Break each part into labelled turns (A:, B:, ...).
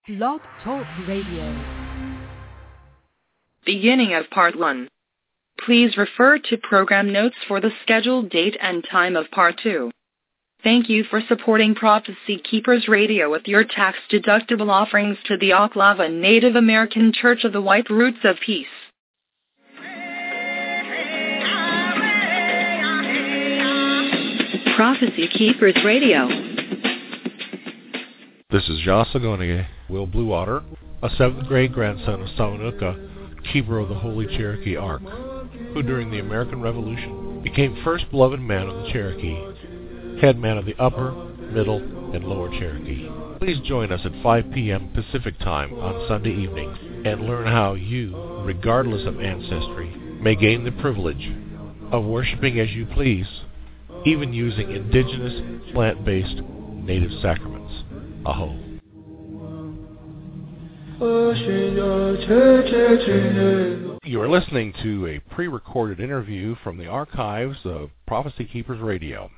A: Blog Talk Radio.
B: Beginning of Part 1. Please refer to program notes for the scheduled date and time of Part 2. Thank you for supporting Prophecy Keepers Radio with your tax-deductible offerings to the Oklahoma Native American Church of the White Roots of Peace. Prophecy Keepers Radio.
C: This is Jasagonige, Will Bluewater, a 7th grade grandson of Sawanuka, keeper of the Holy Cherokee Ark, who during the American Revolution became first beloved man of the Cherokee, head man of the Upper, Middle, and Lower Cherokee. Please join us at 5 p.m. Pacific Time on Sunday evenings and learn how you, regardless of ancestry, may gain the privilege of worshiping as you please, even using indigenous, plant-based, native sacraments. Aho. You are listening to a pre-recorded interview from the archives of Prophecy Keepers Radio.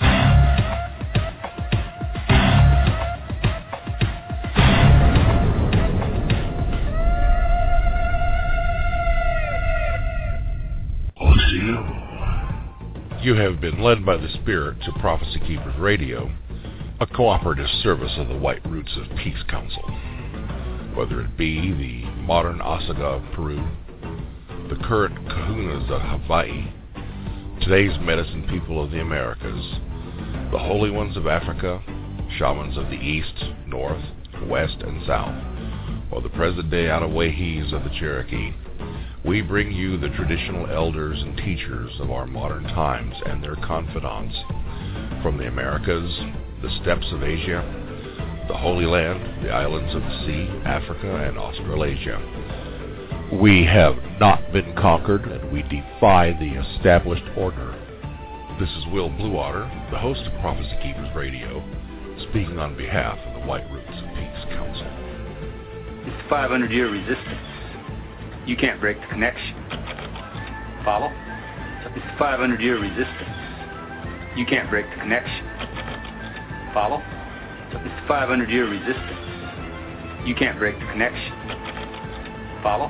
C: You have been led by the Spirit to Prophecy Keepers Radio, a cooperative service of the White Roots of Peace Council. Whether it be the modern Osaga of Peru, the current Kahunas of Hawaii, today's medicine people of the Americas, the Holy Ones of Africa, shamans of the East, North, West, and South, or the present-day Anawahis of the Cherokee, we bring you the traditional elders and teachers of our modern times and their confidants from the Americas, the steppes of Asia, the Holy Land, the islands of the sea, Africa, and Australasia. We have not been conquered, and we defy the established order. This is Will Bluewater, the host of Prophecy Keepers Radio, speaking on behalf of the White Roots of Peace Council.
D: It's 500-year resistance. You can't break the connection. Follow? It's 500-year resistance. You can't break the connection. Follow? It's 500-year resistance. You can't break the connection. Follow?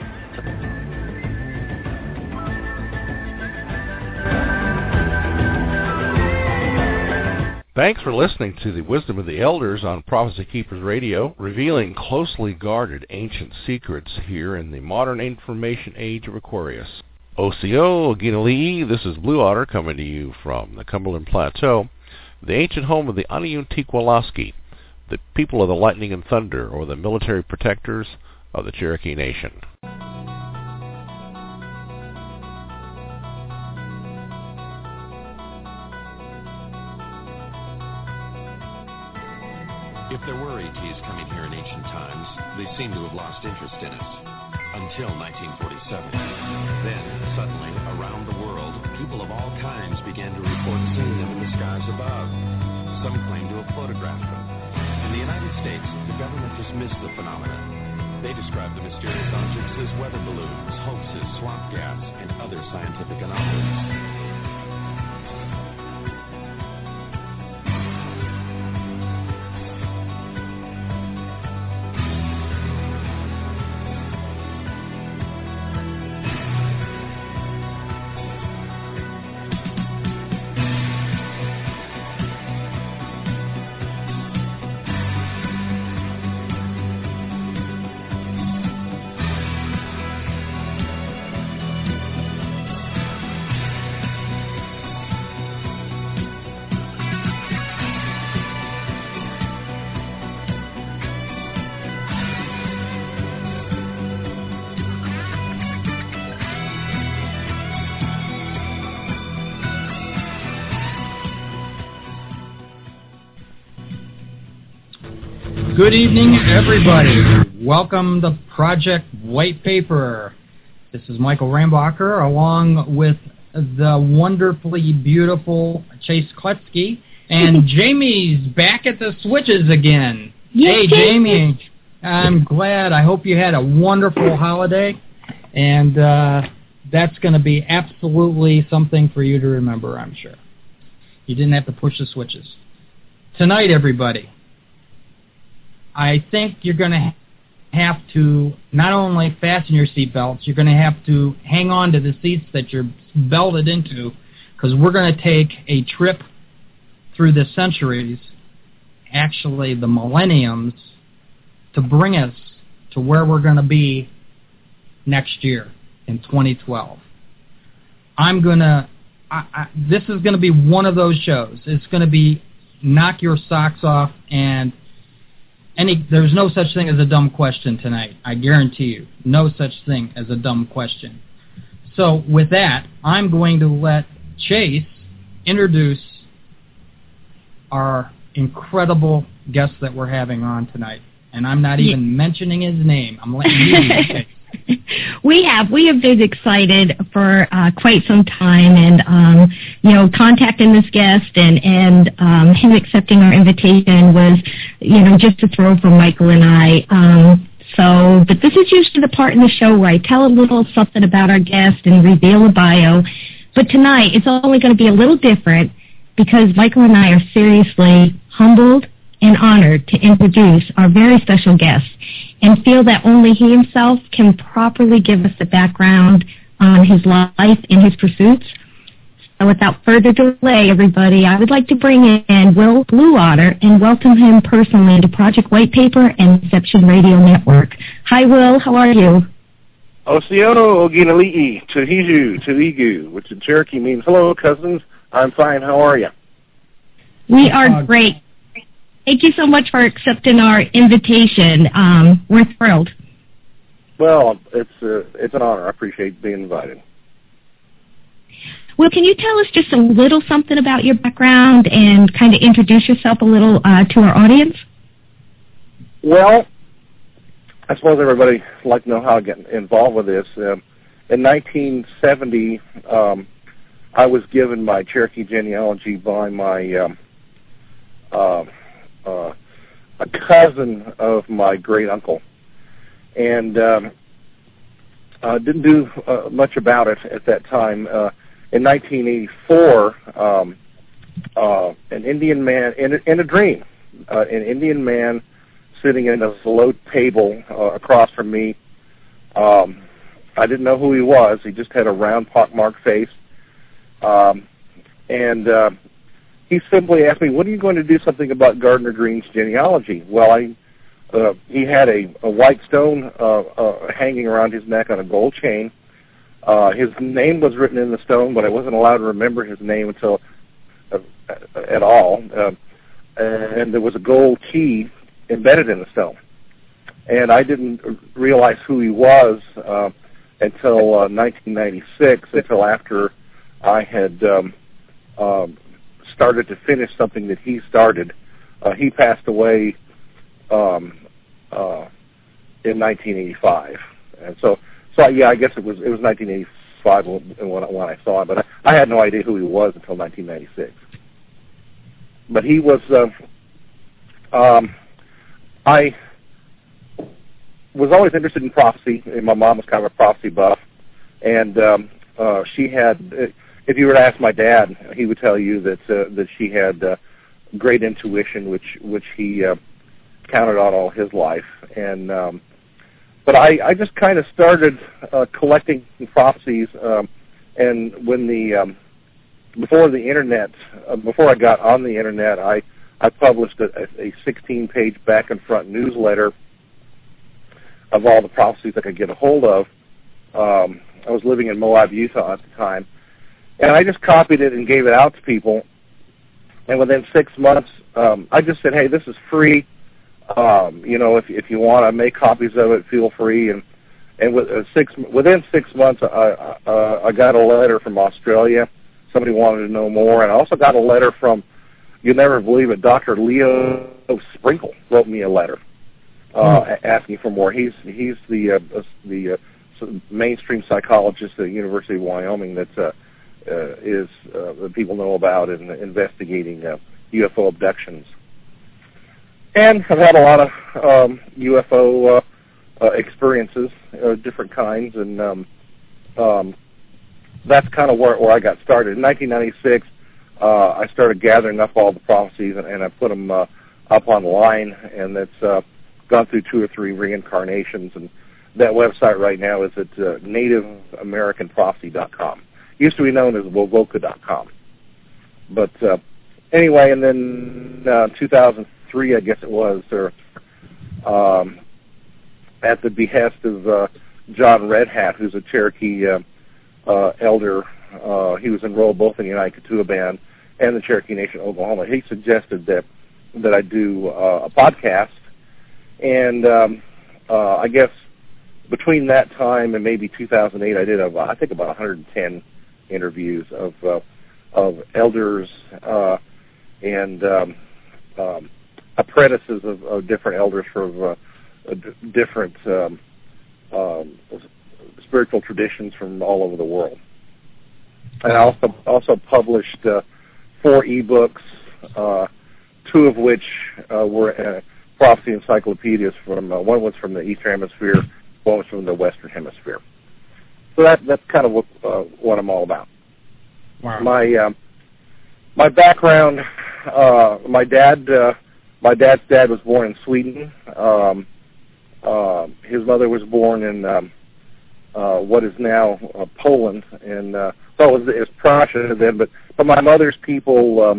C: Thanks for listening to the Wisdom of the Elders on Prophecy Keepers Radio, revealing closely guarded ancient secrets here in the modern information age of Aquarius. Osio Oginalii, this is Blue Otter coming to you from the Cumberland Plateau, the ancient home of the Aniuntiqualaski, the people of the lightning and thunder, or the military protectors of the Cherokee Nation.
E: If there were ETs coming here in ancient times, they seem to have lost interest in us. Until 1947. Then, suddenly, around the world, people of all kinds began to report seeing them in the skies above. Some claimed to have photographed them. In the United States, the government dismissed the phenomenon. They described the mysterious objects as weather balloons, hoaxes, swamp gas, and other scientific anomalies.
F: Good evening, everybody. Welcome to Project White Paper. This is Michael Rambacher, along with the wonderfully beautiful Chase Kletsky, and Jamie's back at the switches again. Hey, Jamie, I'm glad. I hope you had a wonderful holiday, and that's going to be absolutely something for you to remember, I'm sure. You didn't have to push the switches. Tonight, everybody, I think you're going to have to not only fasten your seatbelts, you're going to have to hang on to the seats that you're belted into, because we're going to take a trip through the centuries, actually the millenniums, to bring us to where we're going to be next year in 2012. This is going to be one of those shows. It's going to be knock your socks off, and there's no such thing as a dumb question tonight. I guarantee you, no such thing as a dumb question. So with that, I'm going to let Chase introduce our incredible guest that we're having on tonight. And I'm not even mentioning his name. I'm letting you do it, Chase.
G: We have been excited for quite some time, and contacting this guest and him accepting our invitation was just a thrill for Michael and I. But this is usually the part in the show where I tell a little something about our guest and reveal a bio. But tonight it's only going to be a little different because Michael and I are seriously humbled and honored to introduce our very special guest, and feel that only he himself can properly give us the background on his life and his pursuits. So without further delay, everybody, I would like to bring in Will Bluewater and welcome him personally to Project White Paper and Inception Radio Network. Hi, Will. How are you?
H: Osiono Oginali'i Tuhiju Tuigu, which in Cherokee means hello, cousins. I'm fine. How are you?
G: We are great. Thank you so much for accepting our invitation. We're thrilled.
H: Well, it's an honor. I appreciate being invited.
G: Well, can you tell us just a little something about your background and kind of introduce yourself a little to our audience?
H: Well, I suppose everybody would like to know how I get involved with this. In 1970, I was given my Cherokee genealogy by my a cousin of my great uncle, and didn't do much about it at that time. In 1984, an Indian man in a dream, an Indian man sitting at a low table across from me. I didn't know who he was. He just had a round pockmarked face, and he simply asked me, "When are you going to do something about Gardner Green's genealogy?" Well, he had a white stone hanging around his neck on a gold chain. His name was written in the stone, but I wasn't allowed to remember his name until at all. And there was a gold key embedded in the stone. And I didn't realize who he was until 1996, until after I had started to finish something that he started. He passed away in 1985, and so yeah, I guess it was 1985 when I saw him, but I had no idea who he was until 1996. But he was. I was always interested in prophecy, and my mom was kind of a prophecy buff, and she had. If you were to ask my dad, he would tell you that she had great intuition, which he counted on all his life. And but I just kind of started collecting prophecies, and when before I got on the internet, I published a 16-page back and front newsletter of all the prophecies I could get a hold of. I was living in Moab, Utah at the time. And I just copied it and gave it out to people. And within 6 months, I just said, "Hey, this is free. If you want to make copies of it, feel free." And within 6 months, I got a letter from Australia. Somebody wanted to know more, and I also got a letter from, you'll never believe it, Dr. Leo Sprinkle wrote me a letter asking for more. He's the mainstream psychologist at the University of Wyoming that people know about in investigating UFO abductions. And I've had a lot of UFO experiences, different kinds, and that's kind of where I got started. In 1996, I started gathering up all the prophecies, and I put them up online, and gone through 2 or 3 reincarnations, and that website right now is at NativeAmericanProphecy.com. Used to be known as Wovoka.com. But anyway, and then 2003, I guess it was, or at the behest of John Red Hat, who's a Cherokee elder. He was enrolled both in the United Ketua Band and the Cherokee Nation of Oklahoma. He suggested that I do a podcast, and I guess between that time and maybe 2008, I did I think about 110 interviews of elders and apprentices of different elders from different spiritual traditions from all over the world. And I also published 4 ebooks, 2 of which were prophecy encyclopedias. One was from the Eastern Hemisphere, one was from the Western Hemisphere. So that's kind of what I'm all about.
F: Wow.
H: My background, my dad's dad was born in Sweden. His mother was born in what is now Poland, and so it was Prussia then. But my mother's people,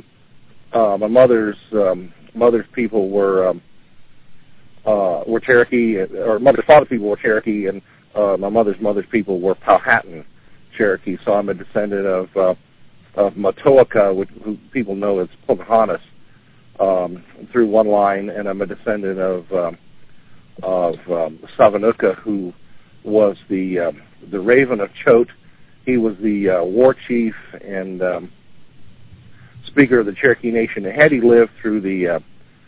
H: mother's people were Cherokee, or mother's father's people were Cherokee, and my mother's people were Powhatan Cherokee. So I'm a descendant of Matoaka, who people know as Pocahontas, through one line, and I'm a descendant of Savanuka, who was the Raven of Choate. He was the war chief and speaker of the Cherokee Nation. And had he lived through the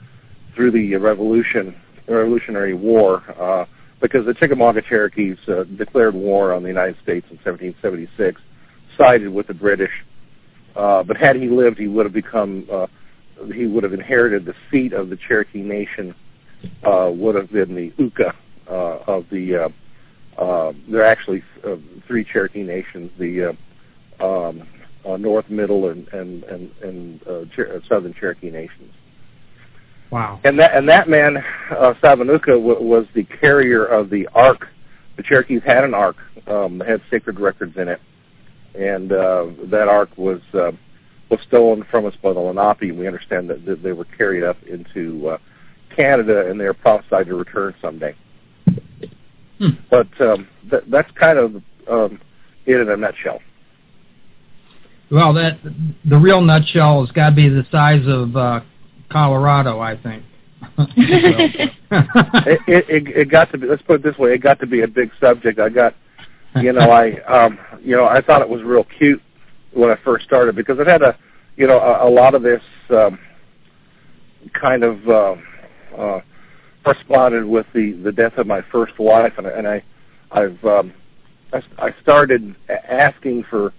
H: Revolutionary War, because the Chickamauga Cherokees declared war on the United States in 1776, sided with the British. But had he lived, he would have inherited the seat of the Cherokee Nation. Would have been the Uka of the. There are actually 3 Cherokee nations: the North, Middle, and Southern Cherokee nations.
F: Wow!
H: And that man, Savanuka, was the carrier of the Ark. The Cherokees had an Ark, had sacred records in it, and that Ark was stolen from us by the Lenape. We understand that they were carried up into Canada, and they are prophesied to return someday. But that's kind of it in a nutshell.
F: Well, the real nutshell has got to be the size of Colorado, I think.
H: it got to be. Let's put it this way: it got to be a big subject. I got, I thought it was real cute when I first started, because it had a lot of this kind of corresponded with the death of my first wife, and I started asking for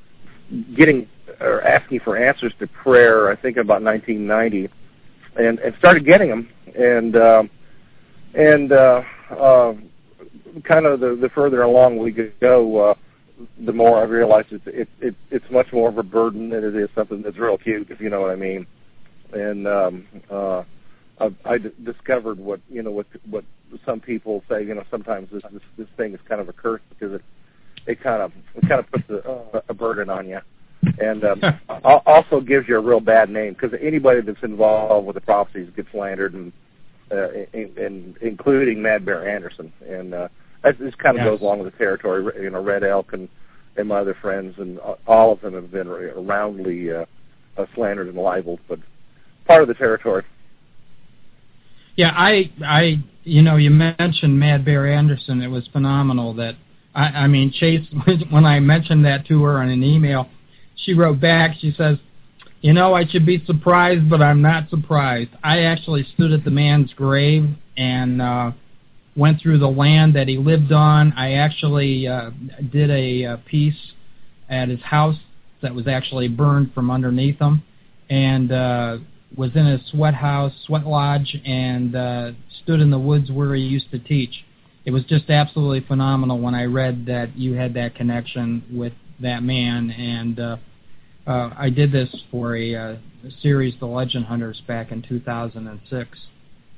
H: answers to prayer. I think about 1990, and started getting them, and kind of the further along we go, the more I realized it's much more of a burden than it is something that's real cute, if you know what I mean. And I discovered what some people say. Sometimes this thing is kind of a curse, because it kind of puts a burden on you, and also gives you a real bad name, because anybody that's involved with the prophecies gets slandered, and including Mad Bear Anderson, and this kind of goes along with the territory. Red Elk and my other friends, and all of them have been roundly slandered and libeled, but part of the territory.
F: Yeah, I you mentioned Mad Bear Anderson. It was phenomenal that, I mean, Chase, when I mentioned that to her in an email, she wrote back, she says, I should be surprised, but I'm not surprised. I actually stood at the man's grave and went through the land that he lived on. I actually did a piece at his house that was actually burned from underneath him, and was in his sweat lodge, and stood in the woods where he used to teach. It was just absolutely phenomenal when I read that you had that connection with that man, and I did this for a series, The Legend Hunters, back in 2006.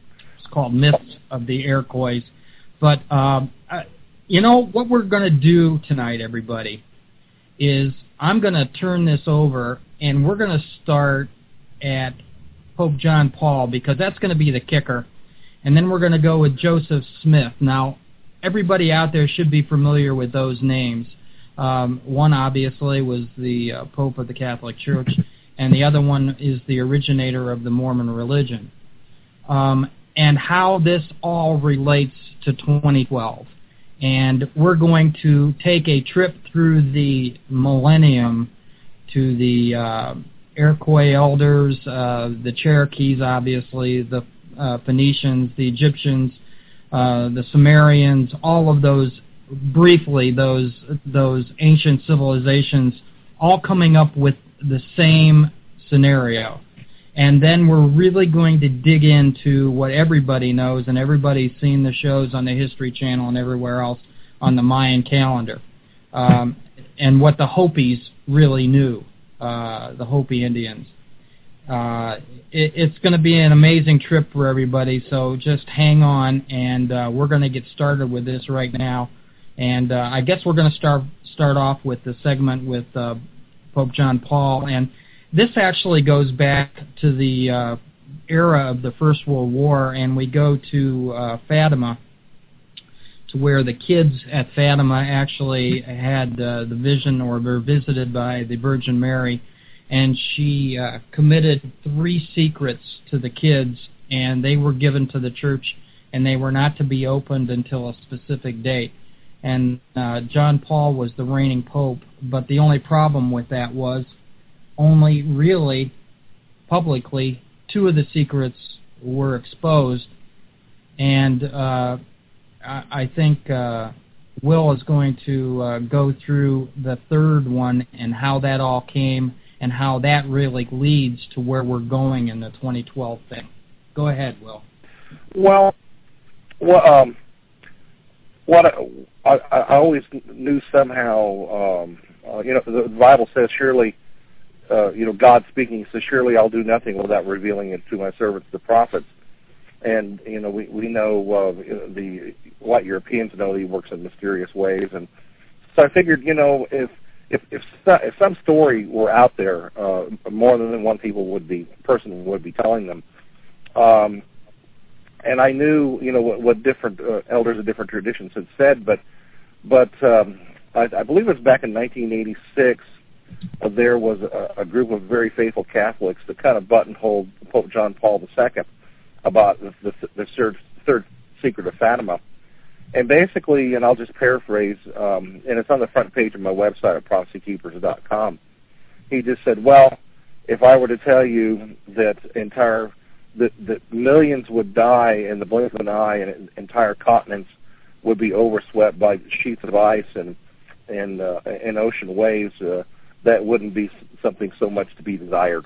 F: called Myths of the Iroquois. But, what we're going to do tonight, everybody, is I'm going to turn this over, and we're going to start at Pope John Paul, because that's going to be the kicker. And then we're going to go with Joseph Smith. Now, everybody out there should be familiar with those names. One, obviously, was the Pope of the Catholic Church, and the other one is the originator of the Mormon religion. And how this all relates to 2012. And we're going to take a trip through the millennium to the Iroquois elders, the Cherokees, obviously, the Phoenicians, the Egyptians, the Sumerians, all of those, briefly, those ancient civilizations, all coming up with the same scenario. And then we're really going to dig into what everybody knows, and everybody's seen the shows on the History Channel and everywhere else on the Mayan calendar, and what the Hopis really knew, the Hopi Indians. It's going to be an amazing trip for everybody, so just hang on, and we're going to get started with this right now. And I guess we're going to start off with the segment with Pope John Paul, and this actually goes back to the era of the First World War, and we go to Fatima, to where the kids at Fatima actually had the vision, or were visited by the Virgin Mary, and she committed 3 secrets to the kids, and they were given to the church, and they were not to be opened until a specific date. And John Paul was the reigning pope, but the only problem with that was only really publicly 2 of the secrets were exposed, and I think Will is going to go through the 3rd one and how that all came and how that really leads to where we're going in the 2012 thing. Go ahead, Will.
H: Well, what I always knew somehow, the Bible says, surely, God speaking says, surely I'll do nothing without revealing it to my servants, the prophets. And, we know, the white Europeans know he works in mysterious ways. And so I figured, if some story were out there, more than one person would be telling them. And I knew, what different elders of different traditions had said, but I believe it was back in 1986, there was a group of very faithful Catholics that kind of buttonholed Pope John Paul II about the 3rd secret of Fatima. And basically, and I'll just paraphrase, and it's on the front page of my website at prophecykeepers.com, he just said, well, if I were to tell you that that millions would die in the blink of an eye and entire continents would be overswept by sheets of ice and ocean waves, that wouldn't be something so much to be desired.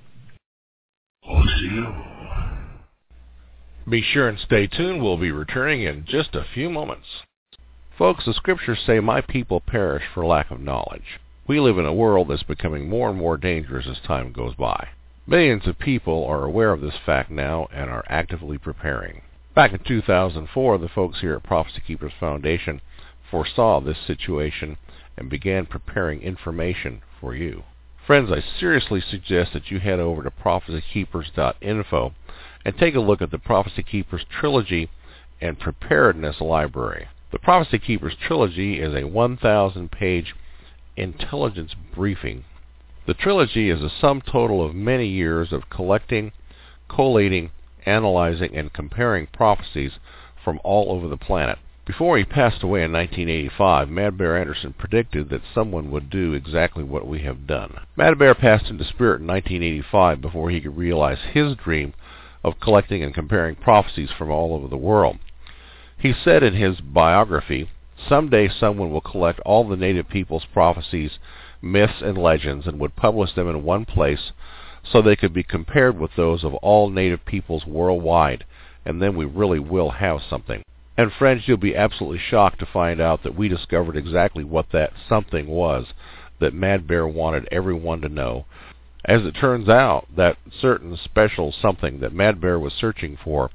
C: Be sure and stay tuned. We'll be returning in just a few moments. Folks, the scriptures say, my people perish for lack of knowledge. We live in a world that's becoming more and more dangerous as time goes by. Millions of people are aware of this fact now and are actively preparing. Back in 2004, the folks here at Prophecy Keepers Foundation foresaw this situation and began preparing information for you. Friends, I seriously suggest that you head over to prophecykeepers.info and take a look at the Prophecy Keepers Trilogy and Preparedness Library. The Prophecy Keepers Trilogy is a 1,000-page intelligence briefing. The trilogy is a sum total of many years of collecting, collating, analyzing, and comparing prophecies from all over the planet. Before he passed away in 1985, Mad Bear Anderson predicted that someone would do exactly what we have done. Mad Bear passed into spirit in 1985 before he could realize his dream of collecting and comparing prophecies from all over the world. He said in his biography, someday someone will collect all the native people's prophecies, myths, and legends and would publish them in one place so they could be compared with those of all native peoples worldwide, and then we really will have something. And friends, you'll be absolutely shocked to find out that we discovered exactly what that something was that Mad Bear wanted everyone to know. As it turns out, that certain special something that Mad Bear was searching for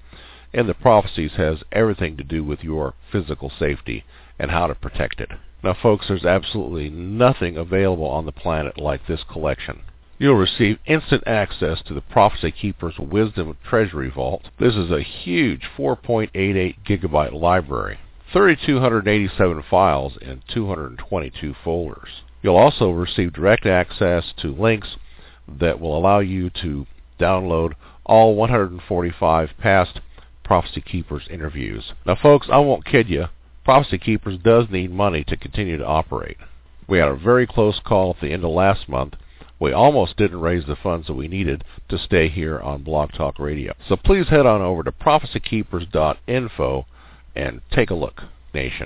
C: and the prophecies has everything to do with your physical safety and how to protect it. Now, folks, there's absolutely nothing available on the planet like this collection. You'll receive instant access to the Prophecy Keeper's Wisdom Treasury Vault. This is a huge 4.88 gigabyte library, 3,287 files in 222 folders. You'll also receive direct access to links that will allow you to download all 145 past Prophecy Keepers interviews. Now, folks, I won't kid you. Prophecy Keepers does need money to continue to operate. We had a very close call at the end of last month. We almost didn't raise the funds that we needed to stay here on Blog Talk Radio. So please head on over to prophecykeepers.info and take a look, nation.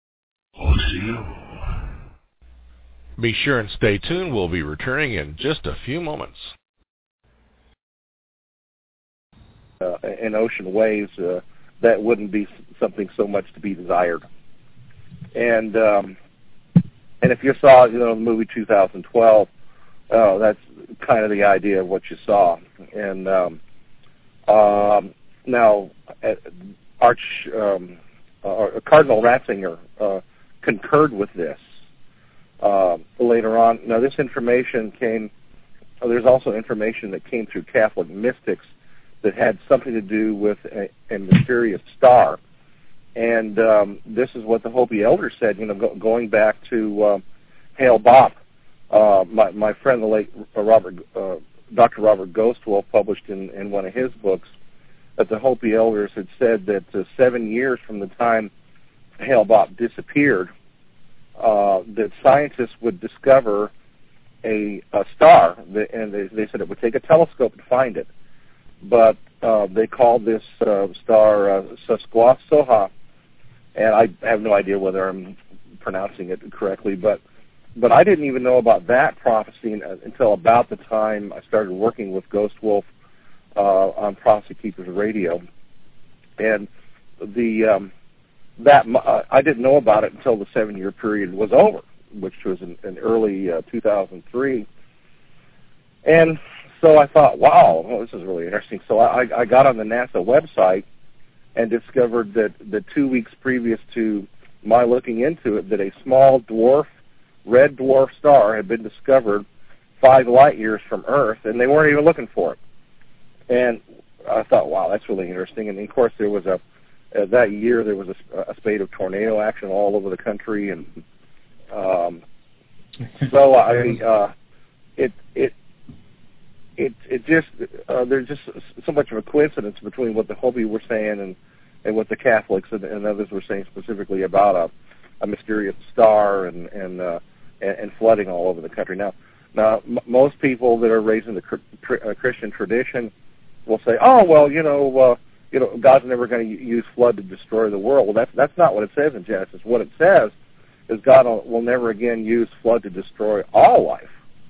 C: Be sure and stay tuned. We'll be returning in just a few moments.
H: In ocean waves, that wouldn't be something so much to be desired. And if you saw, the movie 2012, that's kind of the idea of what you saw. And now, Cardinal Ratzinger concurred with this later on. Now, this information came. There's also information that came through Catholic mystics that had something to do with a mysterious star. And this is what the Hopi elders said, going back to Hale Bopp. My friend, the late Dr. Robert Ghostwolf, published in one of his books that the Hopi elders had said that 7 years from the time Hale Bopp disappeared, that scientists would discover a star, and they said it would take a telescope to find it. But they called this star Sasquatch-Soha, and I have no idea whether I'm pronouncing it correctly, but I didn't even know about that prophecy until about the time I started working with Ghost Wolf on Prophecy Keepers Radio, and I didn't know about it until the 7-year period was over, which was in early 2003, and so I thought, wow, this is really interesting. So I got on the NASA website and discovered that the 2 weeks previous to my looking into it, that a small red dwarf star had been discovered 5 light years from Earth, and they weren't even looking for it. And I thought, wow, that's really interesting. And of course, there was that year there was a spate of tornado action all over the country, and so it just there's just so much of a coincidence between what the Hopi were saying and what the Catholics and others were saying specifically about a mysterious star and flooding all over the country. Now most people that are raised in the Christian tradition will say, oh well, God's never going to use flood to destroy the world. Well, that's not what it says in Genesis. What it says is God will never again use flood to destroy all life.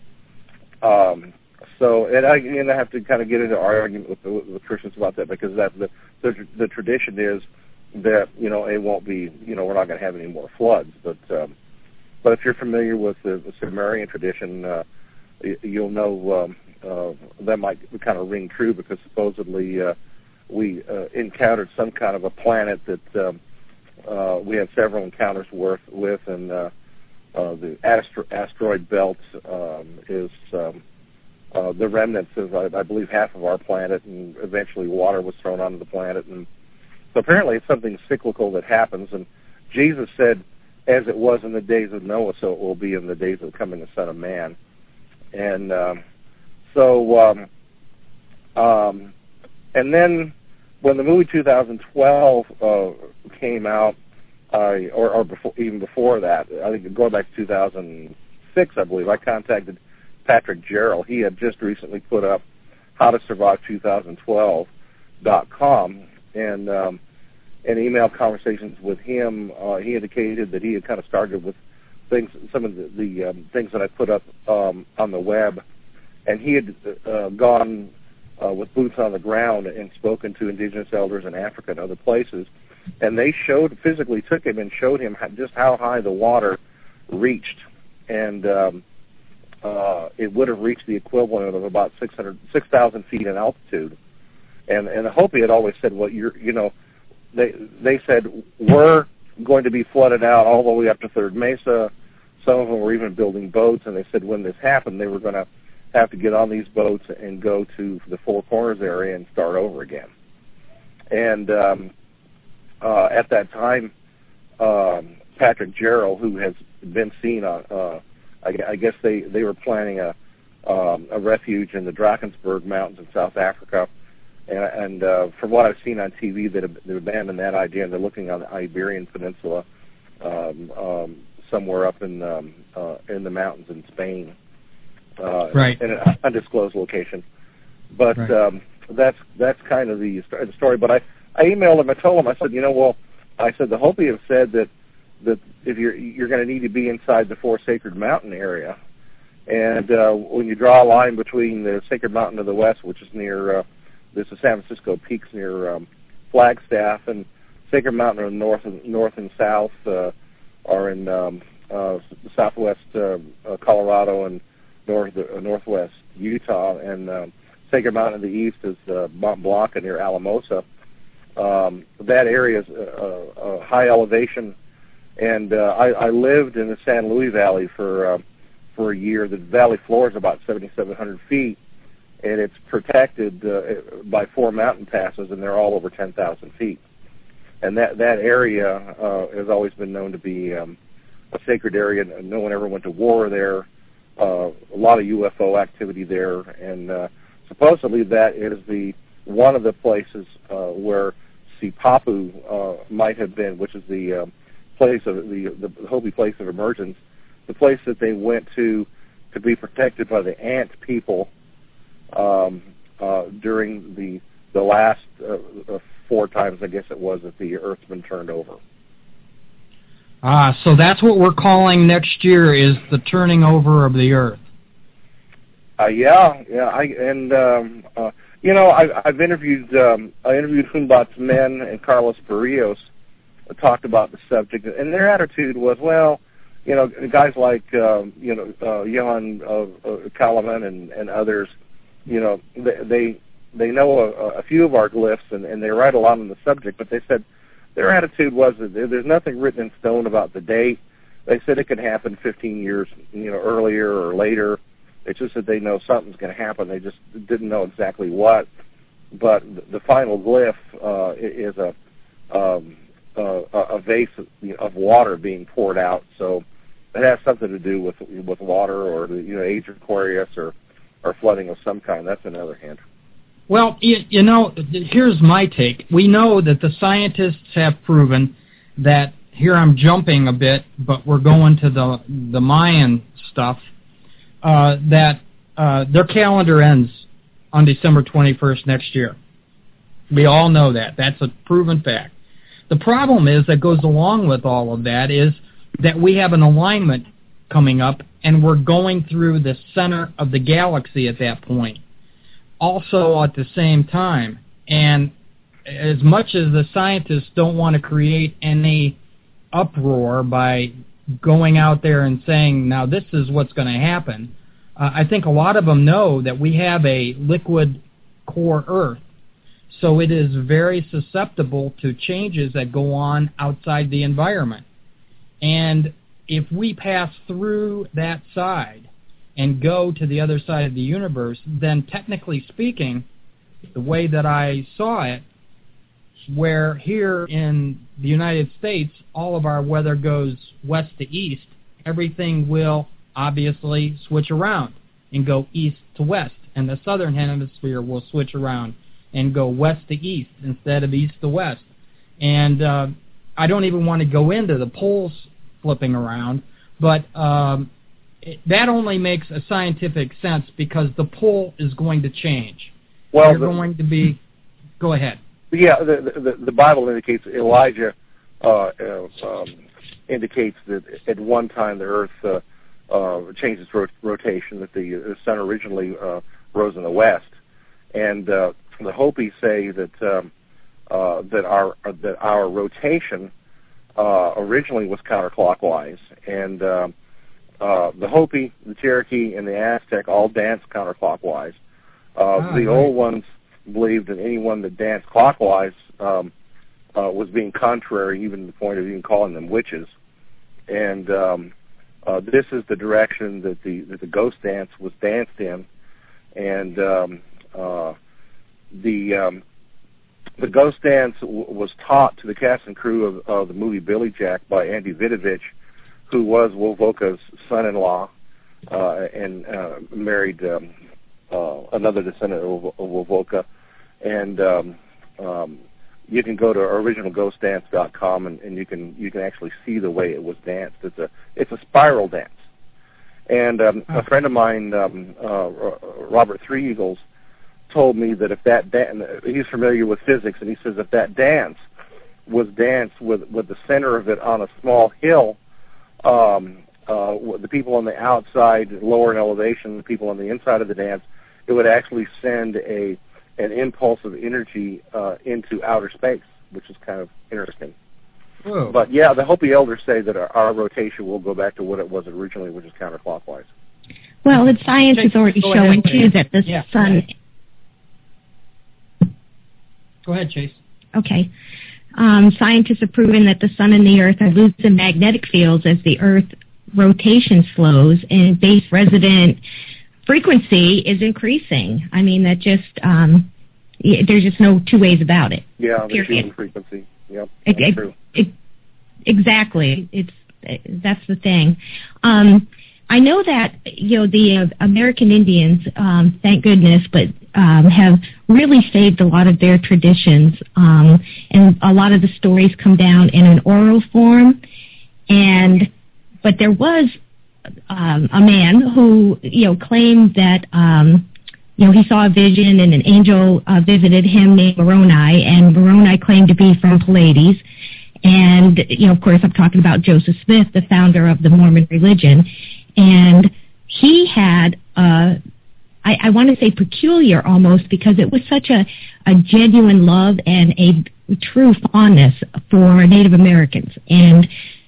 H: So, and I have to kind of get into argument with Christians about that, because the tradition is that it won't be, we're not going to have any more floods. But if you're familiar with the Sumerian tradition, you'll know that might kind of ring true, because supposedly we encountered some kind of a planet that we had several encounters with, and the asteroid belt is the remnants of, I believe, half of our planet, and eventually water was thrown onto the planet. And so apparently it's something cyclical that happens. And Jesus said, as it was in the days of Noah, so it will be in the days of the coming of the Son of Man. And and then when the movie 2012 came out, or even before that, I think going back to 2006, I believe, I contacted Patrick Jarrell. He had just recently put up howtosurvive2012.com, and in email conversations with him, he indicated that he had kind of started with some of the things that I put up on the web, and he had gone with boots on the ground and spoken to indigenous elders in Africa and other places, and they physically took him and showed him just how high the water reached, and it would have reached the equivalent of about 6,000 feet in altitude. And the Hopi had always said, well, they said we're going to be flooded out all the way up to Third Mesa. Some of them were even building boats, and they said when this happened, they were going to have to get on these boats and go to the Four Corners area and start over again. And at that time, Patrick Jarrell, who has been seen on, I guess they were planning a refuge in the Drakensberg Mountains in South Africa. And from what I've seen on TV, they've abandoned that idea, and they're looking on the Iberian Peninsula, somewhere up in the mountains in Spain,
F: right,
H: in an undisclosed location. But
F: right.
H: That's kind of the story. But I emailed him. I told him. I said, I said the Hopi have said that if you're going to need to be inside the Four Sacred Mountain area, and when you draw a line between the Sacred Mountain to the west, which is near this is San Francisco Peaks near Flagstaff, and Sacred Mountain in north and south are in southwest Colorado and northwest Utah, and Sacred Mountain to the east is Mont Blanc near Alamosa. That area is high elevation, and I lived in the San Luis Valley for a year. The valley floor is about 7,700 feet, and it's protected by 4 mountain passes, and they're all over 10,000 feet. And that area has always been known to be a sacred area. No one ever went to war there. A lot of UFO activity there, and supposedly that is one of the places where Sipapu might have been, which is the place of the Hopi place of emergence, the place that they went to be protected by the Ant people during the last 4 times, I guess it was, that the Earth's been turned over.
F: So that's what we're calling next year, is the turning over of the Earth.
H: Yeah. I've interviewed Hunbat's men, and Carlos Barrios talked about the subject, and their attitude was, well, guys like Johan Kalaman and others, they know a few of our glyphs, and they write a lot on the subject, but they said their attitude was that there's nothing written in stone about the date. They said it could happen 15 years, earlier or later. It's just that they know something's going to happen. They just didn't know exactly what. But the final glyph is a vase of water being poured out. So it has something to do with water, or the age of Aquarius, or flooding of some kind. That's another hint.
F: Well, here's my take. We know that the scientists have proven that, here I'm jumping a bit, but we're going to the Mayan stuff, that their calendar ends on December 21st next year. We all know that. That's a proven fact. The problem is that goes along with all of that is that we have an alignment coming up, and we're going through the center of the galaxy at that point, also at the same time. And as much as the scientists don't want to create any uproar by going out there and saying, now this is what's going to happen, I think a lot of them know that we have a liquid core Earth, so it is very susceptible to changes that go on outside the environment. And if we pass through that side and go to the other side of the universe, then technically speaking, the way that I saw it, where here in the United States all of our weather goes west to east, everything will obviously switch around and go east to west, and the southern hemisphere will switch around and go west to east instead of east to west. And I don't even want to go into the poles flipping around, but that only makes a scientific sense because the pole is going to change.
H: Well,
F: you're going to be... Go ahead.
H: Yeah, the Bible indicates, Elijah indicates that at one time the Earth changed its rotation, that the sun originally rose in the west, and the Hopi say that our rotation originally was counterclockwise, and the Hopi, the Cherokee, and the Aztec all dance counterclockwise. The old ones believed that anyone that danced clockwise was being contrary, even to the point of even calling them witches. And this is the direction that the ghost dance was danced in, and the ghost dance was taught to the cast and crew of the movie Billy Jack by Andy Vidovich, who was Wovoka's son-in-law and married another descendant of Wovoka. And you can go to originalghostdance.com and you can actually see the way it was danced. It's a spiral dance. And a friend of mine, Robert Three Eagles, told me that if that he's familiar with physics, and he says if that dance was danced with the center of it on a small hill, the people on the outside, lower in elevation, the people on the inside of the dance, it would actually send an impulse of energy into outer space, which is kind of interesting.
F: Whoa.
H: But yeah, the Hopi elders say that our rotation will go back to what it was originally, which is counterclockwise.
G: Well, science is already showing too that the sun.
F: Go ahead, Chase.
G: Okay. Scientists have proven that the sun and the earth are losing magnetic fields as the earth rotation slows and base resident frequency is increasing. I mean, that just, there's just no two ways about it.
H: Yeah, the human frequency. Yep, that's true.
G: Exactly. That's the thing. I know that, the American Indians, thank goodness, but have really saved a lot of their traditions, and a lot of the stories come down in an oral form. But there was a man who, claimed that, he saw a vision and an angel visited him named Moroni, and Moroni claimed to be from Pleiades. And, of course, I'm talking about Joseph Smith, the founder of the Mormon religion. And he had, I want to say peculiar almost, because it was such a genuine love and a true fondness for Native Americans. And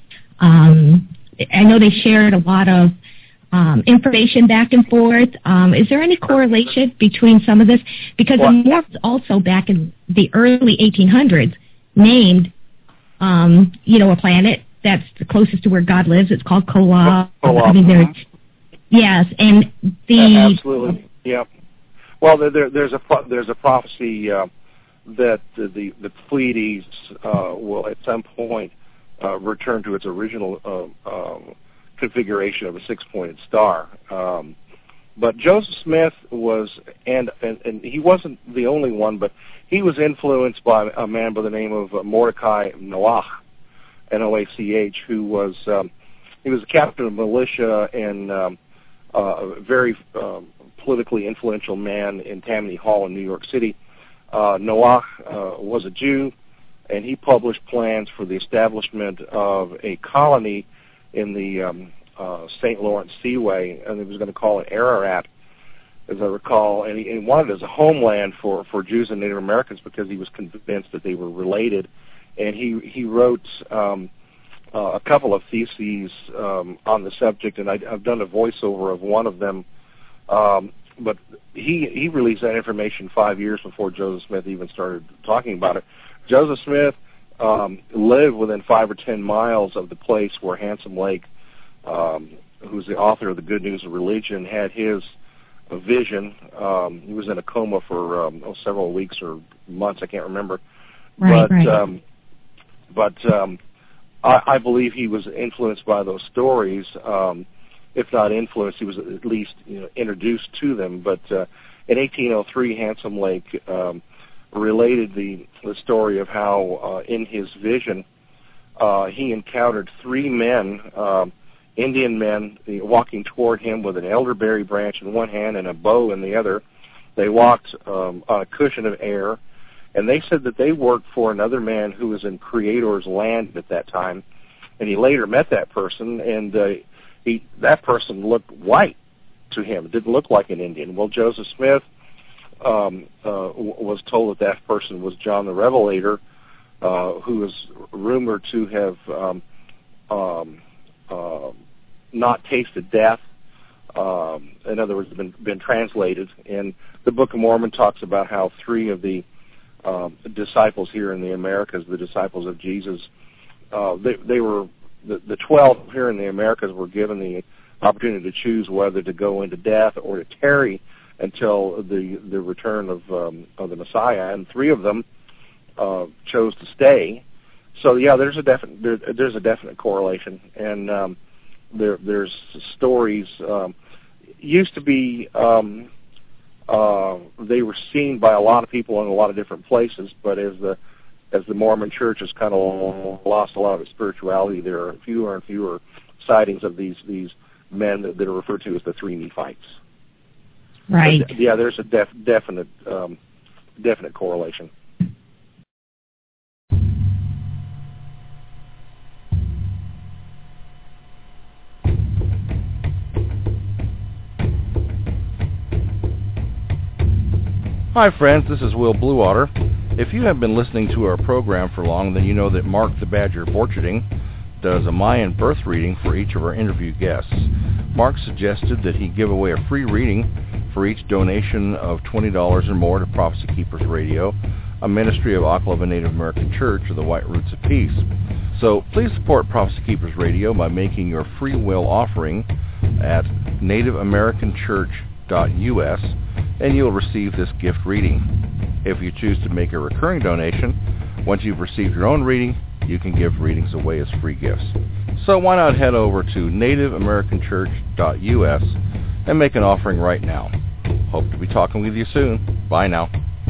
G: I know they shared a lot of information back and forth. Is there any correlation between some of this? Because the Mormons also back in the early 1800s named, a planet that's the closest to where God lives. It's called Kolob. Yes, and
H: absolutely, yeah. Well, there's a prophecy that the Pleiades will at some point return to its original configuration of a six-pointed star. But Joseph Smith was, and he wasn't the only one, but he was influenced by a man by the name of Mordecai Noach, Noach, who was he was a captain of militia and a very politically influential man in Tammany Hall in New York City. Noach was a Jew, and he published plans for the establishment of a colony in the St. Lawrence Seaway, and he was going to call it Ararat, as I recall, and he wanted it as a homeland for Jews and Native Americans because he was convinced that they were related. And he wrote a couple of theses on the subject, and I've done a voiceover of one of them. But he released that information 5 years before Joseph Smith even started talking about it. Joseph Smith lived within 5 or 10 miles of the place where Handsome Lake, who's the author of The Good News of Religion, had his vision. He was in a coma for several weeks or months, I can't remember.
G: Right.
H: But I believe he was influenced by those stories. If not influenced, he was at least introduced to them. But in 1803, Handsome Lake related the story of how in his vision he encountered three men, Indian men, walking toward him with an elderberry branch in one hand and a bow in the other. They walked on a cushion of air, and they said that they worked for another man who was in Creator's land at that time, and he later met that person, and that person looked white to him. It didn't look like an Indian. Well, Joseph Smith was told that person was John the Revelator, who was rumored to have not tasted death, in other words, been translated. And the Book of Mormon talks about how 3 of the disciples here in the Americas, the disciples of Jesus, they were the 12 here in the Americas were given the opportunity to choose whether to go into death or to tarry until the return of the Messiah, and 3 of them chose to stay. So yeah, there's a definite correlation, and there's stories. Used to be they were seen by a lot of people in a lot of different places, but as the Mormon Church has kind of lost a lot of its spirituality, there are fewer and fewer sightings of these men that are referred to as the 3 Nephites.
G: Right.
H: But, yeah, there's a definite correlation.
I: Hi friends, this is Will Bluewater. If you have been listening to our program for long, then you know that Mark the Badger Borcherding does a Mayan birth reading for each of our interview guests. Mark suggested that he give away a free reading for each donation of $20 or more to Prophecy Keepers Radio, a ministry of Oklahoma Native American Church of the White Roots of Peace. So please support Prophecy Keepers Radio by making your free will offering at nativeamericanchurch.us, and you'll receive this gift reading. If you choose to make a recurring donation, once you've received your own reading, you can give readings away as free gifts. So why not head over to nativeamericanchurch.us and make an offering right now. Hope to be talking with you soon. Bye now.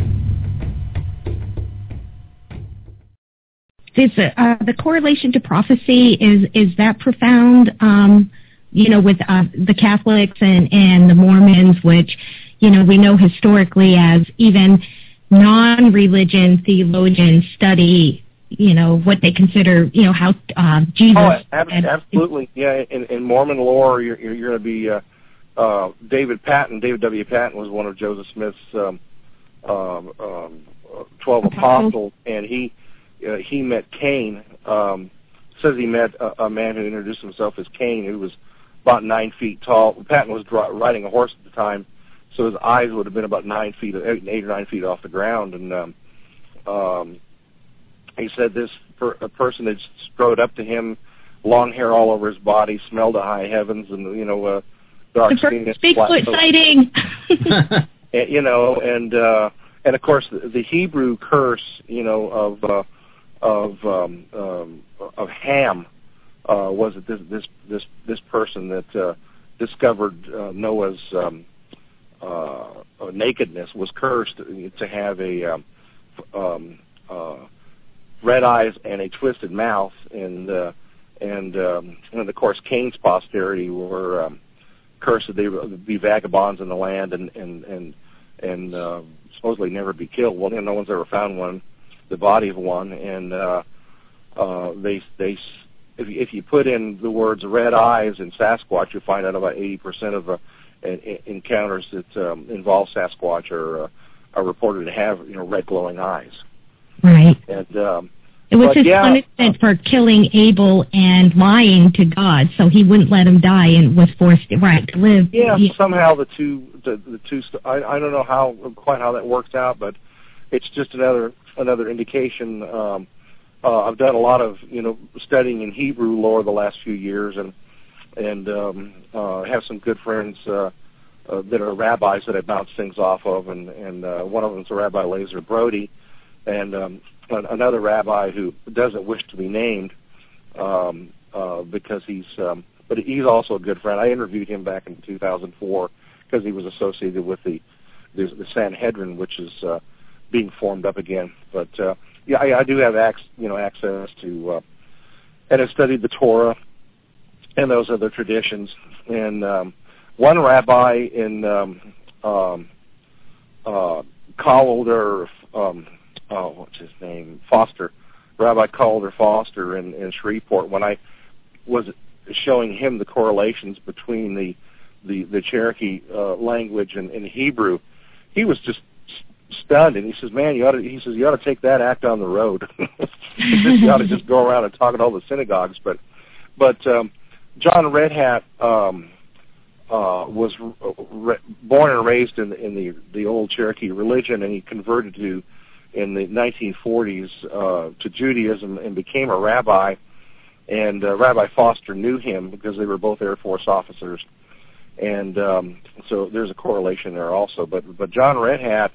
G: The correlation to prophecy is that profound, with the Catholics and the Mormons, which, we know historically as even non-religion theologians study, what they consider, how Jesus...
H: Oh, absolutely. Yeah, in Mormon lore, you're going to be David Patton. David W. Patton was one of Joseph Smith's 12 apostles, and he met Cain. Says he met a man who introduced himself as Cain, who was about 9 feet tall. Patton was riding a horse at the time, so his eyes would have been about 8 or 9 feet off the ground. And he said a person had strode up to him, long hair all over his body, smelled the high heavens, and dark skin.
G: Bigfoot sighting.
H: and of course the Hebrew curse, of Ham, was that this person that discovered Noah's nakedness was cursed to have a red eyes and a twisted mouth, and of course Cain's posterity were cursed that they would be vagabonds in the land and supposedly never be killed. Well, no one's ever found the body of one, and if you put in the words red eyes in Sasquatch, you find out about 80% of encounters that involve Sasquatch are reported to have red glowing eyes.
G: Right.
H: And
G: it was his punishment for killing Abel and lying to God, so he wouldn't let him die and was forced to live.
H: Yeah, somehow the two. I don't know quite how that works out, but it's just another indication. I've done a lot of studying in Hebrew lore the last few years, and have some good friends that are rabbis that I bounce things off of, and one of them is a Rabbi Lazer Brody, and another rabbi who doesn't wish to be named because but he's also a good friend. I interviewed him back in 2004 because he was associated with the Sanhedrin, which is being formed up again. But I do have access to, and I've studied the Torah and those other traditions. And one rabbi in Calder, what's his name? Foster, Rabbi Calder Foster in Shreveport. When I was showing him the correlations between the Cherokee language and Hebrew, he was just stunned, and he says, "Man, you ought to take that act on the road. You ought to just go around and talk at all the synagogues." But John Red Hat was born and raised in the old Cherokee religion, and he converted in the 1940s to Judaism and became a rabbi. And Rabbi Foster knew him because they were both Air Force officers, and so there's a correlation there also. But John Red Hat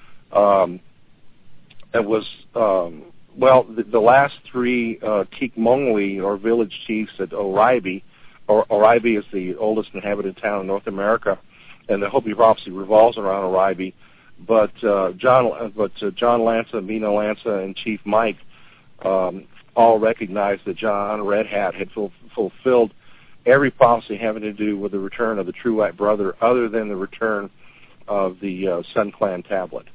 H: was the last three Keekmungli, or village chiefs at Oribe. Oribe is the oldest inhabited town in North America, and the Hopi prophecy revolves around Oribe. But John Lanza, Bino Lanza, and Chief Mike all recognized that John Red Hat had fulfilled every prophecy having to do with the return of the true white brother, other than the return of the Sun Clan tablet.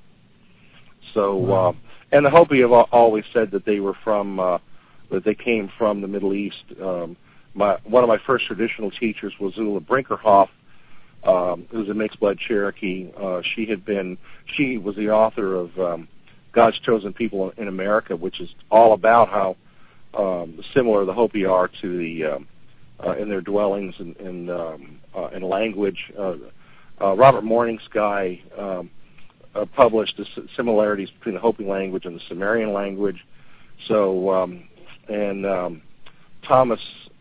H: So, and the Hopi have always said that they were that they came from the Middle East. One of my first traditional teachers was Zula Brinkerhoff, who's a mixed blood Cherokee. She was the author of God's Chosen People in America, which is all about how similar the Hopi are to the in their dwellings and language. Robert Morning Sky published the similarities between the Hopi language and the Sumerian language. So, Thomas,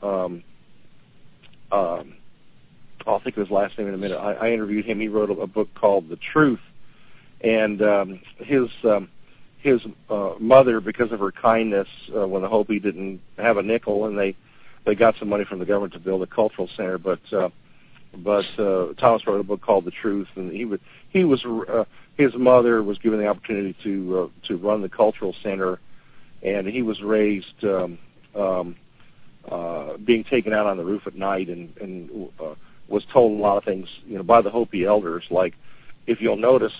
H: I'll think of his last name in a minute. I interviewed him. He wrote a book called The Truth, and his mother, because of her kindness, when the Hopi didn't have a nickel, and they got some money from the government to build a cultural center, but Thomas wrote a book called The Truth, and his mother was given the opportunity to run the cultural center, and he was raised being taken out on the roof at night, and was told a lot of things, by the Hopi elders. Like, if you'll notice,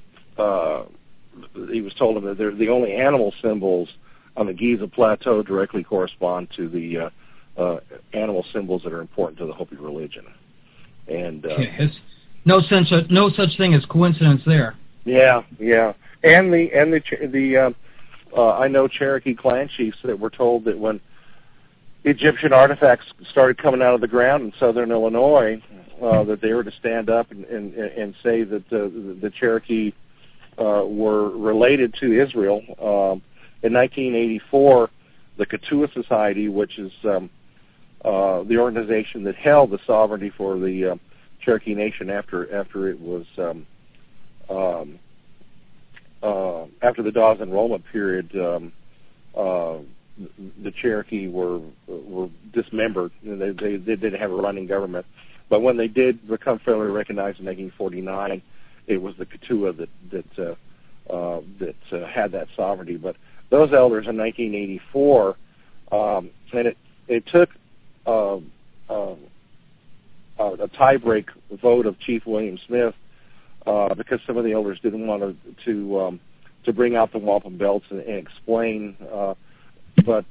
H: he was told that they're the only animal symbols on the Giza Plateau directly correspond to the animal symbols that are important to the Hopi religion. And
F: no such thing as coincidence there.
H: Yeah. And I know Cherokee clan chiefs that were told that when Egyptian artifacts started coming out of the ground in southern Illinois, that they were to stand up and say that the Cherokee were related to Israel. In 1984, the Ketua Society, which is the organization that held the sovereignty for the Cherokee Nation after it was after the Dawes Enrollment period, the Cherokee were dismembered. They didn't have a running government, but when they did become federally recognized in 1949, it was the Ketua that had that sovereignty. But those elders in 1984, and it took a tie-break vote of Chief William Smith because some of the elders didn't want to bring out the wampum belts and explain. But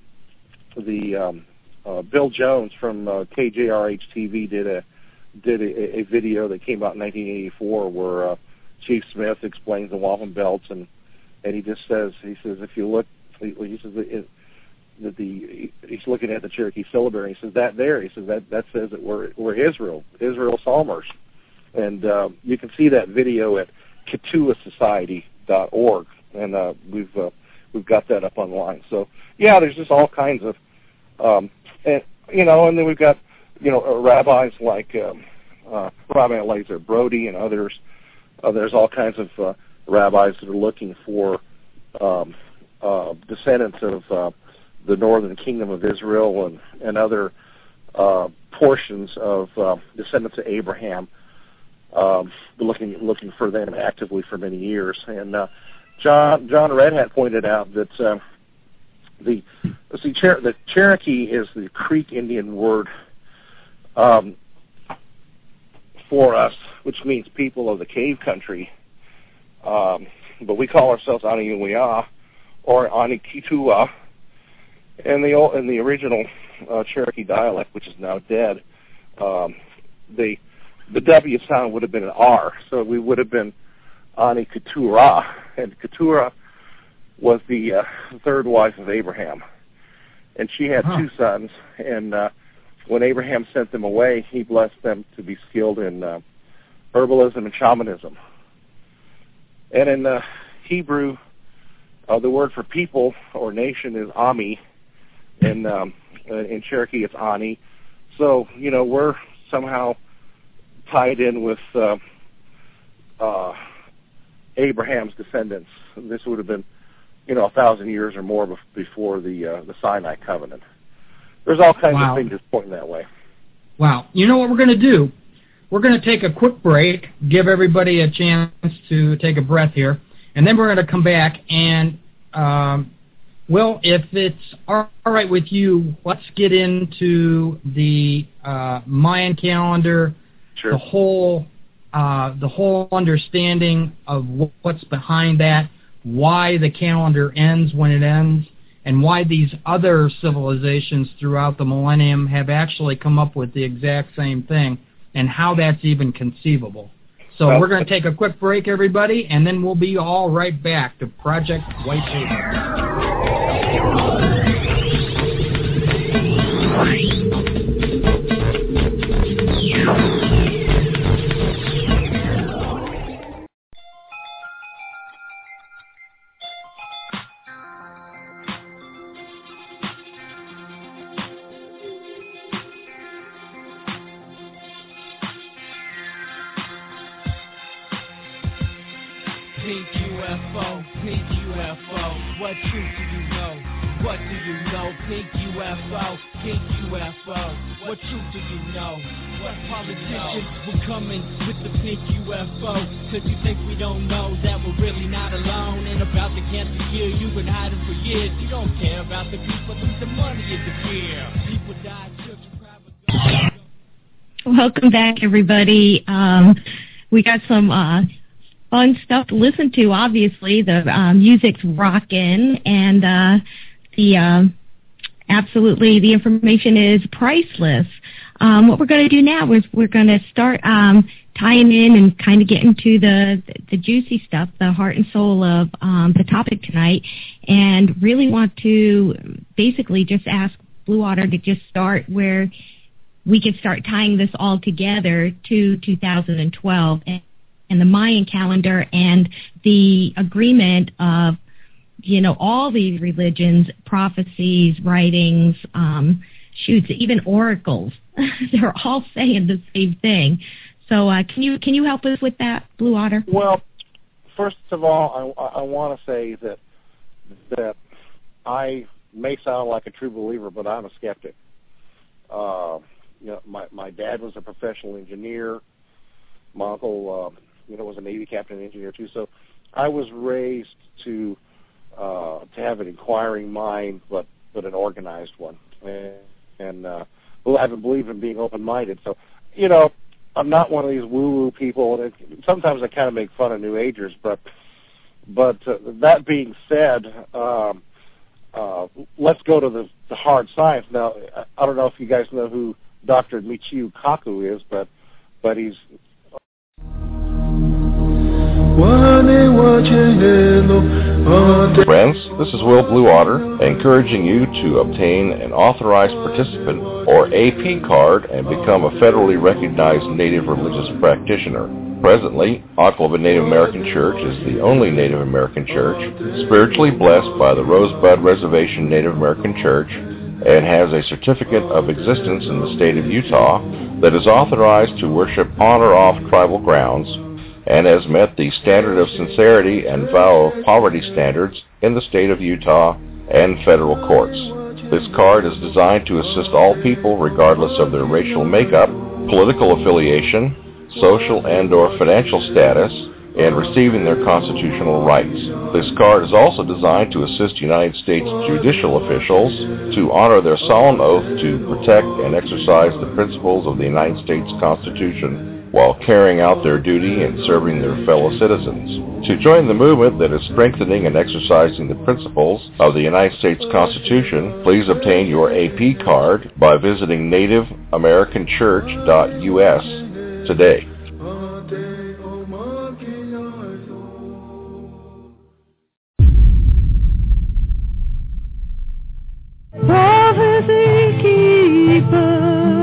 H: Bill Jones from KJRH-TV did a video that came out in 1984 where Chief Smith explains the wampum belts, and he just says, if you look, he says he's looking at the Cherokee syllabary. He says that says that we're Israel Salmers, and you can see that video at ketuasociety.org, and we've got that up online. So yeah, there's just all kinds of, and then we've got rabbis like Rabbi Eliezer Brody and others. There's all kinds of rabbis that are looking for descendants of the northern kingdom of Israel and other portions of descendants of Abraham, looking for them actively for many years. And John Red Hat pointed out that the Cherokee is the Creek Indian word for us, which means people of the cave country. But we call ourselves Aniuia or Anikitua. In the original Cherokee dialect, which is now dead, the W sound would have been an R, so we would have been Ani Keturah, and Keturah was the third wife of Abraham, and she had two sons, and when Abraham sent them away, he blessed them to be skilled in herbalism and shamanism. And in Hebrew, the word for people or nation is Ami, and in Cherokee it's Ani. So, we're somehow tied in with Abraham's descendants. This would have been, 1,000 years or more before the Sinai covenant. There's all kinds of things just pointing that way.
F: Wow. You know what we're going to do? We're going to take a quick break, give everybody a chance to take a breath here, and then we're going to come back and, Will, if it's all right with you, let's get into the Mayan calendar,
H: sure.
F: the whole understanding of what's behind that, why the calendar ends when it ends, and why these other civilizations throughout the millennium have actually come up with the exact same thing, and how that's even conceivable. So we're going to take a quick break, everybody, and then we'll be all right back to Project White Paper.
J: Pink UFO, what truth do you know? What do you know? Pink UFO, what truth do you know? What politicians will come in with the pink UFO? Cause you think we don't know that we're really not alone. And about the cancer year, you've been hiding for years. You don't care about the people, the money is the fear. People die, children cry.
G: Welcome back, everybody. We got some fun stuff to listen to. Obviously, the music's rockin', and absolutely the information is priceless. What we're going to do now is we're going to start tying in and kind of getting to the juicy stuff, the heart and soul of the topic tonight, and really want to basically just ask Blue Water to just start where we could start tying this all together to 2012 and the Mayan calendar and the agreement of, all these religions, prophecies, writings, even oracles. They're all saying the same thing. So can you help us with that, Blue Water?
H: Well, first of all, I want to say that I may sound like a true believer, but I'm a skeptic. My dad was a professional engineer. My uncle, was a Navy captain and engineer too. So I was raised to have an inquiring mind, but an organized one. And I haven't believed in being open-minded. So, I'm not one of these woo-woo people, and sometimes I kind of make fun of New Agers. But that being said, let's go to the hard science. Now, I don't know if you guys know who Dr. Michio Kaku is, but he's...
I: Friends, this is Will Blue Water, encouraging you to obtain an authorized participant or AP card and become a federally recognized Native religious practitioner. Presently, Oklahoma Native American Church is the only Native American church spiritually blessed by the Rosebud Reservation Native American Church and has a certificate of existence in the state of Utah that is authorized to worship on or off tribal grounds and has met the standard of sincerity and vow of poverty standards in the state of Utah and federal courts. This card is designed to assist all people regardless of their racial makeup, political affiliation, social and or financial status, and receiving their constitutional rights. This card is also designed to assist United States judicial officials to honor their solemn oath to protect and exercise the principles of the United States Constitution while carrying out their duty and serving their fellow citizens. To join the movement that is strengthening and exercising the principles of the United States Constitution, please obtain your AP card by visiting nativeamericanchurch.us today.
A: Prophecy keeper.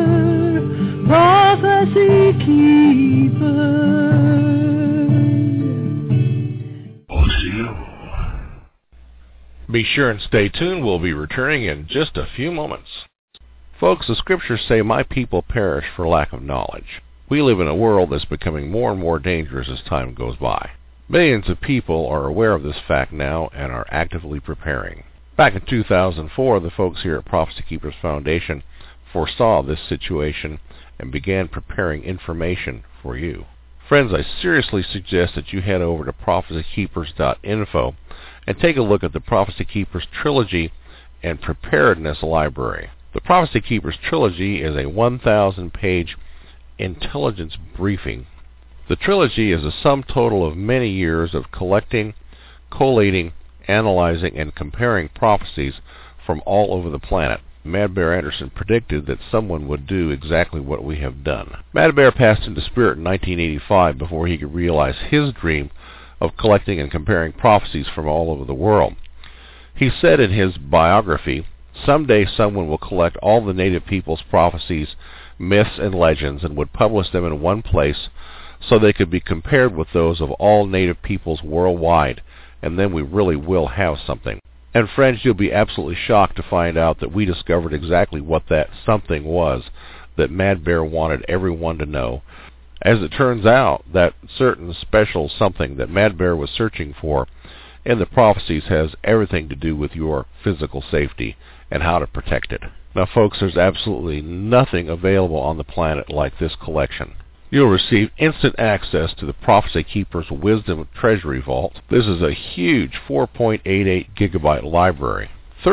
C: Be sure and stay tuned. We'll be returning in just a few moments. Folks, the scriptures say, "My people perish for lack of knowledge." We live in a world that's becoming more and more dangerous as time goes by. Millions of people are aware of this fact now and are actively preparing. Back in 2004, the folks here at Prophecy Keepers Foundation foresaw this situation and began preparing information for you. Friends, I seriously suggest that you head over to prophecykeepers.info and take a look at the Prophecy Keepers Trilogy and Preparedness Library. The Prophecy Keepers Trilogy is a 1,000-page intelligence briefing. The trilogy is a sum total of many years of collecting, collating, analyzing, and comparing prophecies from all over the planet. Mad Bear Anderson predicted that someone would do exactly what we have done. Mad Bear passed into spirit in 1985 before he could realize his dream of collecting and comparing prophecies from all over the world. He said in his biography, "Someday someone will collect all the native people's prophecies, myths, and legends and would publish them in one place so they could be compared with those of all native peoples worldwide, and then we really will have something." And friends, you'll be absolutely shocked to find out that we discovered exactly what that something was that Mad Bear wanted everyone to know. As it turns out, that certain special something that Mad Bear was searching for in the prophecies has everything to do with your physical safety and how to protect it. Now folks, there's absolutely nothing available on the planet like this collection. You'll receive instant access to the Prophecy Keepers Wisdom Treasury Vault. This is a huge 4.88 gigabyte library,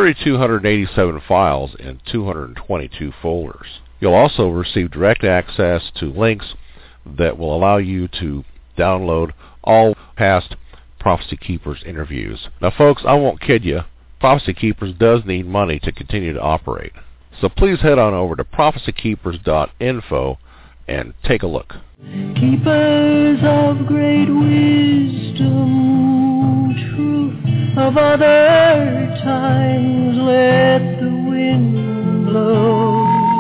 C: 3,287 files in 222 folders. You'll also receive direct access to links that will allow you to download all past Prophecy Keepers interviews. Now folks, I won't kid you, Prophecy Keepers does need money to continue to operate. So please head on over to prophecykeepers.info and take a look.
J: Keepers of great wisdom, truth of other times, let the wind blow.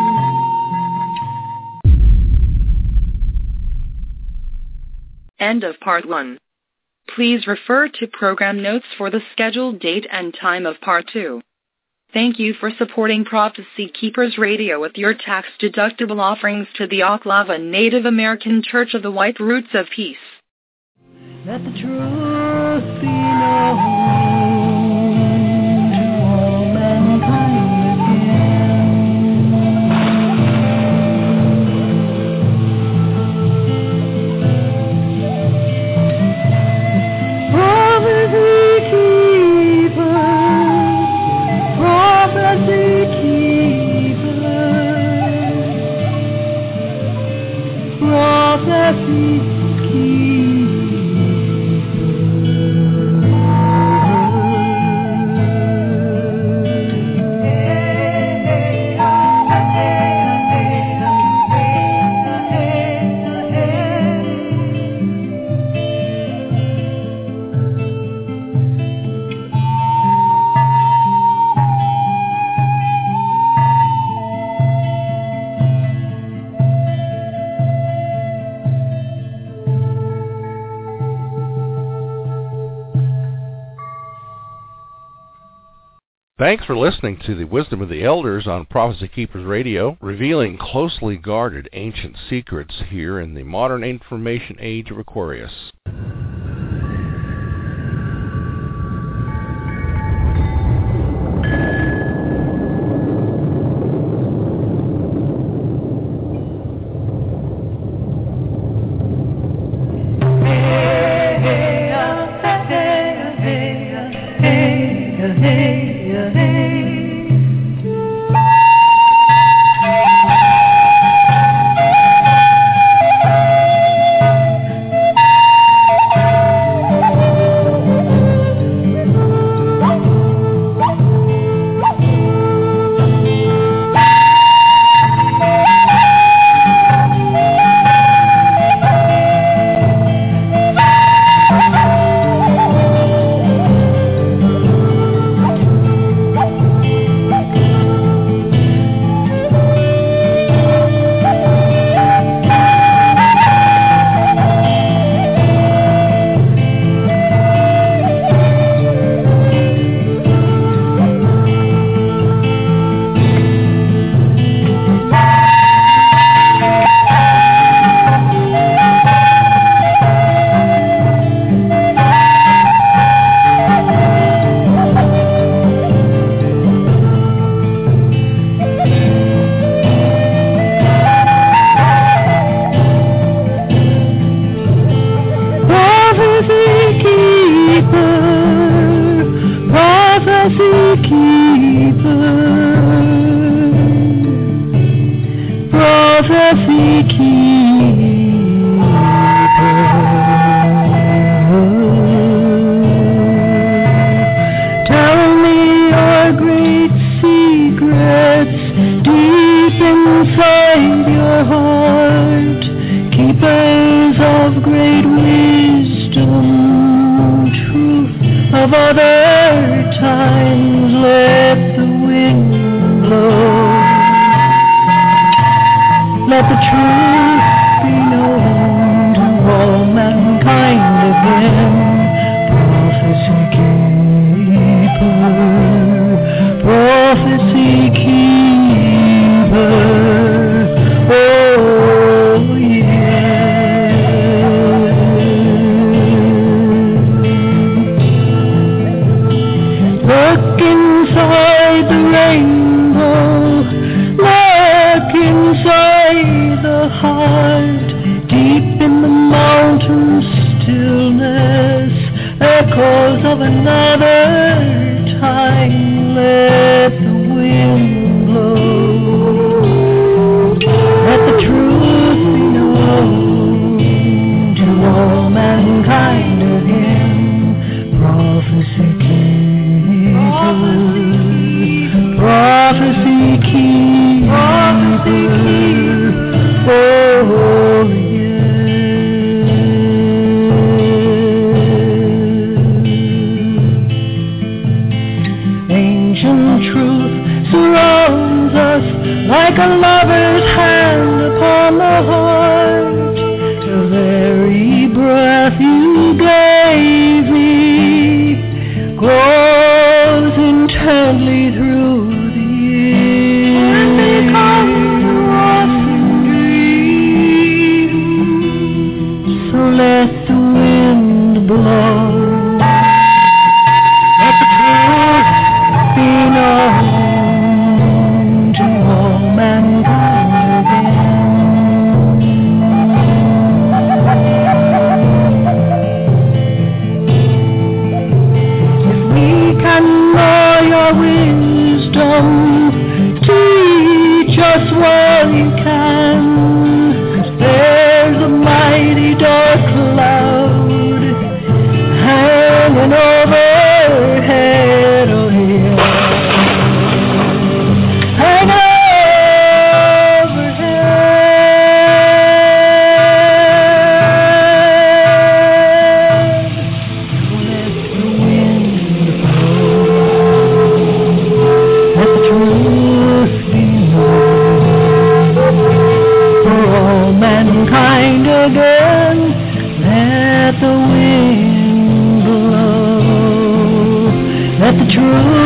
B: End of Part 1. Please refer to program notes for the scheduled date and time of Part 2. Thank you for supporting Prophecy Keepers Radio with your tax-deductible offerings to the Oklahoma Native American Church of the White Roots of Peace.
J: Let the truth be known to all mankind again. Prophecy Keepers, Prophecy Keepers, Prophecy Keepers.
C: Thanks for listening to the Wisdom of the Elders on Prophecy Keepers Radio, revealing closely guarded ancient secrets here in the modern information age of Aquarius.
K: prophecy keeper. Tell me your great secrets deep inside your heart, keepers of great wisdom, truth of other times. Let the wind blow. Let the truth be known to all mankind again. Prophecy keeper, prophecy keeper. Oh yeah. Look inside the rainbow. Look inside the heart, deep in the mountain stillness, echoes of another time. Let the wind blow. Let the truth be known to all mankind again. Prophecy keeper, prophecy keeper. Oh yeah. Ancient truth surrounds us like a lover's hand upon the heart. The very breath you gave me grows intently through the years and becomes a rustling dream. So let the wind blow. Let the truth be known to all mankind again. If we can know your wisdom, teach us what you can. There's a mighty dark cloud hanging overhead, oh yeah. Hanging overhead. Let the wind blow. Let the truth be known for all mankind again. Let the wind blow. Let the truth